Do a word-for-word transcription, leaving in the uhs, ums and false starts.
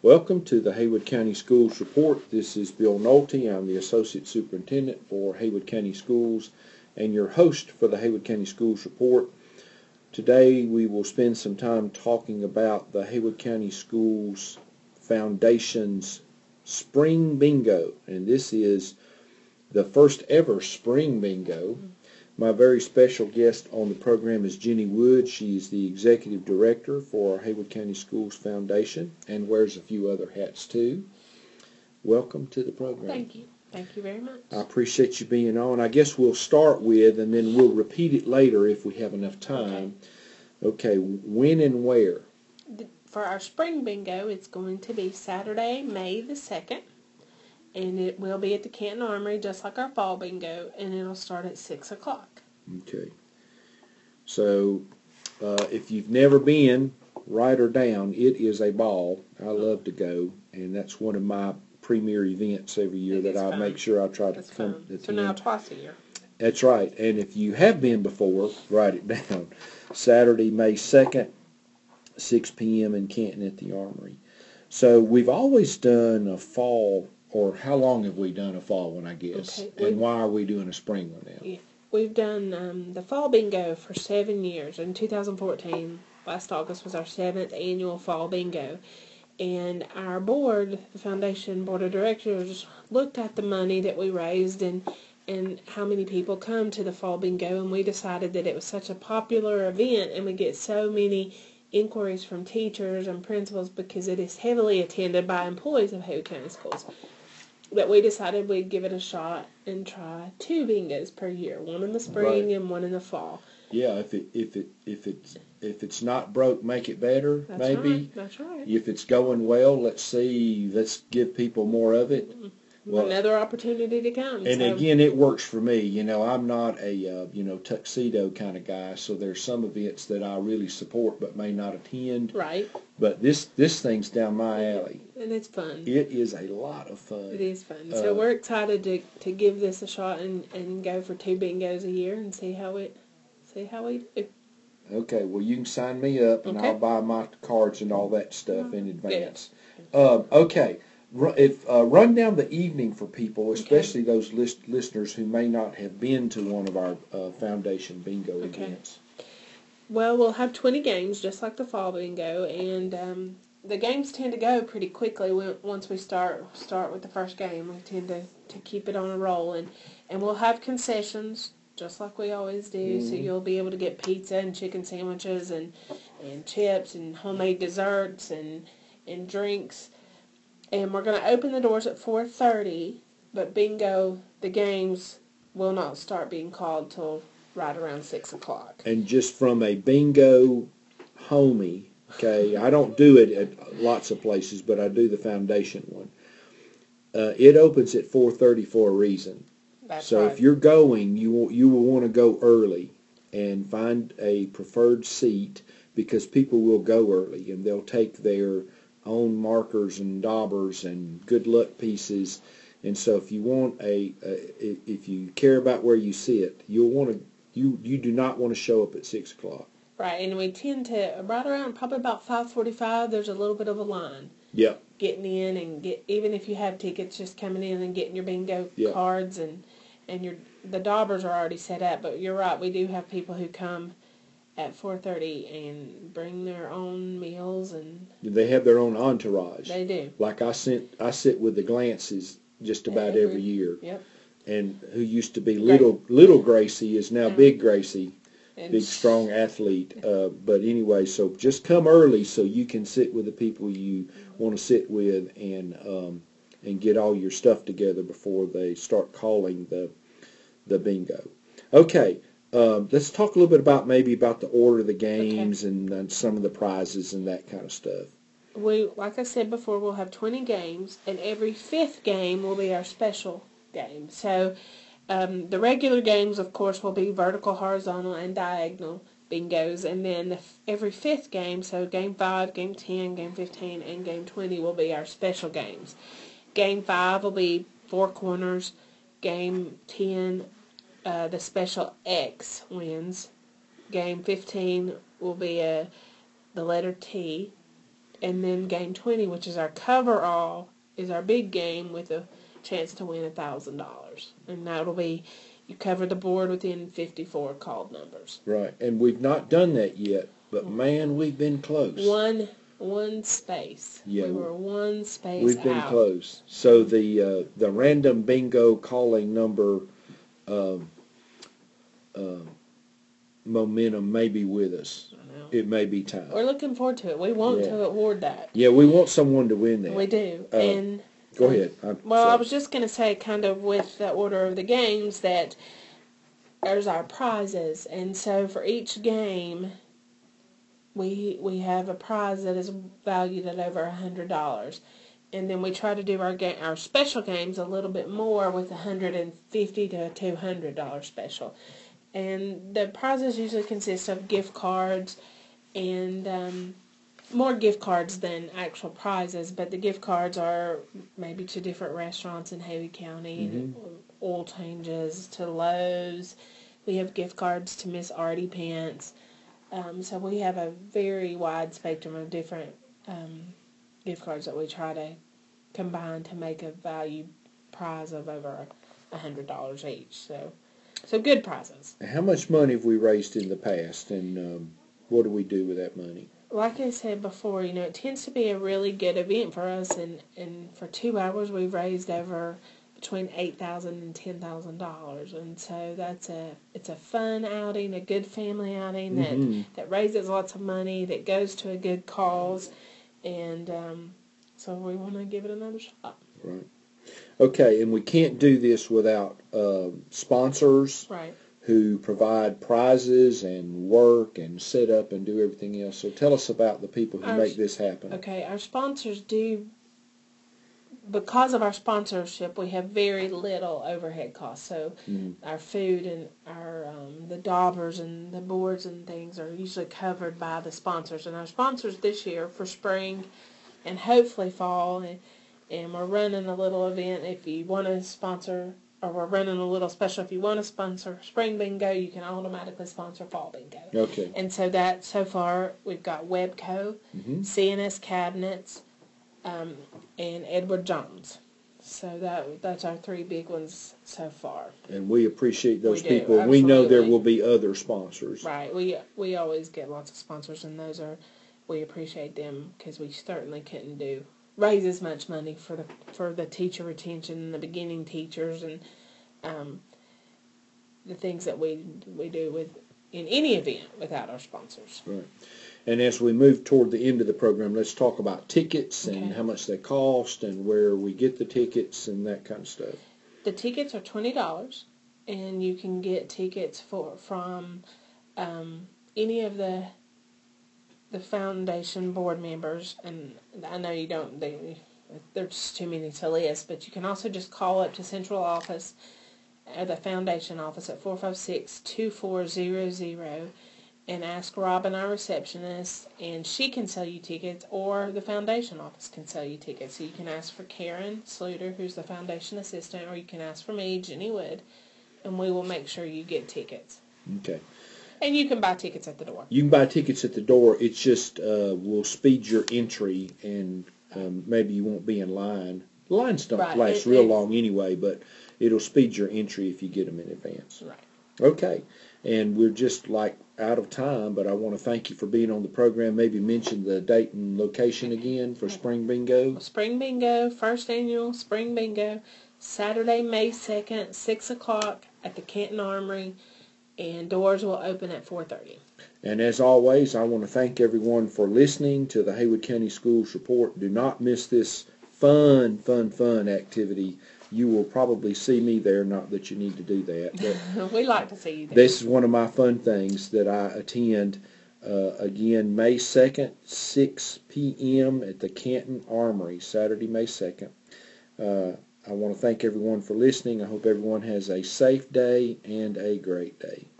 Welcome to the Haywood County Schools Report. This is Bill Nolte. I'm the Associate Superintendent for Haywood County Schools and your host for the Haywood County Schools Report. Today we will spend some time talking about the Haywood County Schools Foundation's Spring Bingo, and this is the first ever Spring Bingo. My very special guest on the program is Jenny Wood. She's the Executive Director for Haywood County Schools Foundation and wears a few other hats too. Welcome to the program. Thank you. Thank you very much. I appreciate you being on. I guess we'll start with, and then we'll repeat it later if we have enough time. Okay, okay, when and where? For our Spring Bingo, it's going to be Saturday, May the second. And it will be at the Canton Armory, just like our Fall Bingo, and it'll start at six o'clock. Okay. So, uh, if you've never been, write her down. It is a ball. I love to go, and that's one of my premier events every year that I fun. make sure I try to that's come fun. attend. So now twice a year. That's right. And if you have been before, write it down. Saturday, May second, six p.m. in Canton at the Armory. So, we've always done a fall. Or how long have we done a fall one, I guess? Okay, and why are we doing a spring one now? Yeah, we've done um, the Fall Bingo for seven years. In two thousand fourteen, last August, was our seventh annual Fall Bingo. And our board, the Foundation Board of Directors, looked at the money that we raised and, and how many people come to the Fall Bingo. And we decided that it was such a popular event and we get so many inquiries from teachers and principals because it is heavily attended by employees of Haywood County Schools, that we decided we'd give it a shot and try two bingos per year, one in the spring right. and one in the fall. Yeah, if it if it if it's if it's not broke, make it better. That's maybe. Right. That's right. If it's going well, let's see. Let's give people more of it. Mm-hmm. Well, another opportunity to come. And so. again, it works for me. You know, I'm not a uh, you know tuxedo kind of guy, so there's some events that I really support but may not attend. Right. But this this thing's down my alley. And it's fun. It is a lot of fun. It is fun. Uh, so we're excited to to give this a shot and, and go for two bingos a year and see how it see how we do. Okay. Well, you can sign me up, and okay. I'll buy my cards and all that stuff in advance. Uh, okay. If uh, run down the evening for people, especially okay. those list, listeners who may not have been to one of our uh, Foundation Bingo okay. events. Well, we'll have twenty games, just like the Fall Bingo, and um, the games tend to go pretty quickly when, once we start start with the first game. We tend to, to keep it on a roll, and, and we'll have concessions, just like we always do, mm-hmm. so you'll be able to get pizza and chicken sandwiches and, and chips and homemade desserts and, and drinks. And we're going to open the doors at four thirty, but bingo, the games will not start being called till right around six o'clock. And just from a bingo homie, okay, I don't do it at lots of places, but I do the Foundation one. Uh, it opens at four thirty for a reason. That's so right. if you're going, you will, you will want to go early and find a preferred seat because people will go early and they'll take their own markers and daubers and good luck pieces, and so if you want a, a if you care about where you sit, you'll want to you you do not want to show up at six o'clock. Right, and we tend to right around probably about five forty-five. There's a little bit of a line. Yep. Getting in and get even if you have tickets, just coming in and getting your bingo yep. cards and and your the daubers are already set up. But you're right, we do have people who come at four thirty and bring their own meals and they have their own entourage. They do. Like I sent, I sit with the Glances just about every, every year. Yep. And who used to be little little Gracie is now um, Big Gracie, and big strong athlete. Uh, but anyway, so just come early so you can sit with the people you want to sit with and um, and get all your stuff together before they start calling the the bingo. Okay. Um, let's talk a little bit about maybe about the order of the games okay. and, and some of the prizes and that kind of stuff. We, like I said before, we'll have twenty games, and every fifth game will be our special game. So um, the regular games, of course, will be vertical, horizontal, and diagonal bingos, and then the, every fifth game, so game five, game ten, game fifteen, and game twenty will be our special games. Game five will be four corners. Game ten, Uh, the special X wins. Game fifteen will be a, the letter T. And then game twenty, which is our coverall, is our big game with a chance to win one thousand dollars. And that'll be, you cover the board within fifty-four called numbers. Right. And we've not done that yet, but man, we've been close. One one space. Yeah, we were one space We've been out. close. So the uh, the random bingo calling number um, uh, momentum may be with us. It may be time. We're looking forward to it. We want Yeah. to award that. Yeah, we want someone to win that. We do. Uh, and Go ahead. I'm Well, sorry. I was just going to say, kind of with the order of the games, that there's our prizes. And so for each game, we we have a prize that is valued at over one hundred dollars. And then we try to do our ga- our special games a little bit more with a one hundred fifty dollars to two hundred dollars special. And the prizes usually consist of gift cards and um, more gift cards than actual prizes, but the gift cards are maybe to different restaurants in Haywood County, Mhm. oil changes, to Lowe's. We have gift cards to Miss Artie Pants. Um, so we have a very wide spectrum of different um, gift cards that we try to combine to make a value prize of over one hundred dollars each. So, so good prizes. How much money have we raised in the past, and um, what do we do with that money? Like I said before, you know, it tends to be a really good event for us, and, and for two hours we've raised over between eight thousand dollars and ten thousand dollars, and so that's a it's a fun outing, a good family outing that, Mm-hmm. that raises lots of money, that goes to a good cause, and um, so we want to give it another shot. Right. Okay, and we can't do this without uh, sponsors Right. who provide prizes and work and set up and do everything else. So tell us about the people who Our- make this happen. Okay, our sponsors do, because of our sponsorship, we have very little overhead costs. So Mhm. our food and our um, the daubers and the boards and things are usually covered by the sponsors. And our sponsors this year for spring and hopefully fall, and, and we're running a little event if you want to sponsor, or we're running a little special if you want to sponsor Spring Bingo, you can automatically sponsor Fall Bingo. Okay. And so that, so far, we've got Webco, Mm-hmm. C N S Cabinets, um, and Edward Jones. So that that's our three big ones so far. And we appreciate those We do, people. We know there absolutely. will be other sponsors. Right. We we always get lots of sponsors, and those are, we appreciate them because we certainly couldn't do raise as much money for the for the teacher retention and the beginning teachers and um, the things that we we do with in any event without our sponsors. Right. And as we move toward the end of the program, let's talk about tickets and Okay. how much they cost and where we get the tickets and that kind of stuff. The tickets are twenty dollars, and you can get tickets for from um, any of the the foundation board members. And I know you don't; they, there's too many to list. But you can also just call up to central office, or the foundation office at four five six, two four zero zero, and ask Robin, our receptionist, and she can sell you tickets, or the foundation office can sell you tickets. So you can ask for Karen Sluter, who's the foundation assistant, or you can ask for me, Jenny Wood, and we will make sure you get tickets. Okay. And you can buy tickets at the door. You can buy tickets at the door. It's just uh, we'll speed your entry, and um, maybe you won't be in line. The lines don't Right. last It- real it- long anyway, but it'll speed your entry if you get them in advance. Right. Okay. And we're just like out of time, but I want to thank you for being on the program. Maybe mention the date and location again for Spring Bingo. Spring Bingo, first annual Spring Bingo, Saturday, May second, six o'clock at the Canton Armory, and doors will open at four thirty. And as always, I want to thank everyone for listening to the Haywood County Schools Report. Do not miss this fun, fun, fun activity. You will probably see me there, not that you need to do that, but We like to see you there. this is one of my fun things that I attend. Uh, again, May second, six p.m. at the Canton Armory, Saturday, May second. Uh, I want to thank everyone for listening. I hope everyone has a safe day and a great day.